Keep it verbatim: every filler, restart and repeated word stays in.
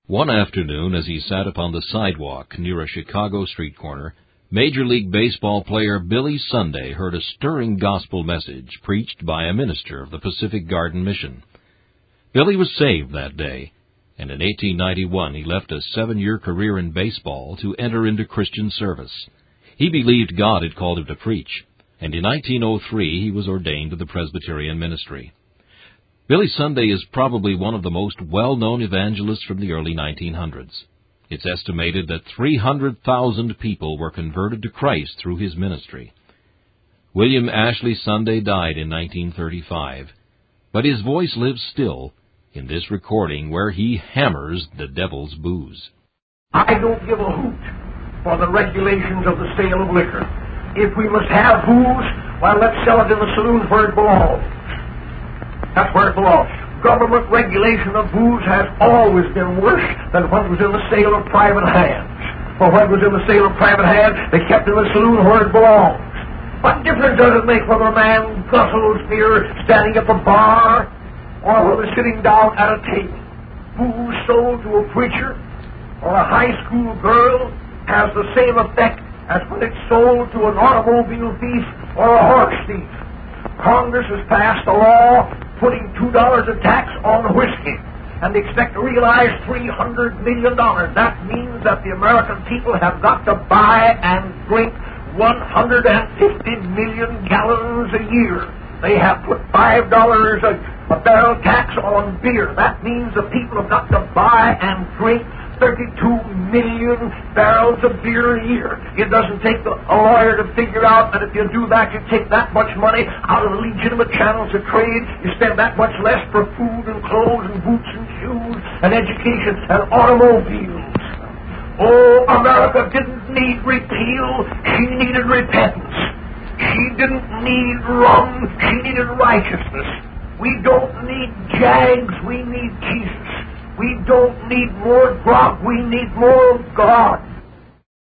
One afternoon, as he sat upon the sidewalk near a Chicago street corner, Major League Baseball player Billy Sunday heard a stirring gospel message preached by a minister of the Pacific Garden Mission. Billy was saved that day, and in eighteen ninety-one he left a seven-year career in baseball to enter into Christian service. He believed God had called him to preach, and in nineteen oh three he was ordained to the Presbyterian ministry. Billy Sunday is probably one of the most well-known evangelists from the early nineteen hundreds. It's estimated that three hundred thousand people were converted to Christ through his ministry. William Ashley Sunday died in nineteen thirty-five, but his voice lives still in this recording where he hammers the devil's booze. I don't give a hoot for the regulations of the sale of liquor. If we must have booze, well, let's sell it in the saloons where it belongs. That's where it belongs. Government regulation of booze has always been worse than what was in the sale of private hands. For what was in the sale of private hands, they kept in the saloon where it belongs. What difference does it make whether a man guzzles beer standing at the bar or whether sitting down at a table? Booze sold to a preacher or a high school girl has the same effect as when it's sold to an automobile thief or a horse thief. Congress has passed a law putting two dollars a tax on whiskey, and they expect to realize three hundred million dollars. That means that the American people have got to buy and drink one hundred fifty million gallons a year. They have put five dollars a, a barrel tax on beer. That means the people have got to buy and drink thirty-two million barrels of beer a year. It doesn't take a lawyer to figure out that if you do that, you take that much money out of the legitimate channels of trade, you spend that much less for food and clothes and boots and shoes and education and automobiles. Oh, America didn't need repeal, she needed repentance. She didn't need rum, she needed righteousness. We don't need jags, we need Jesus. We don't need more grog, we need more God.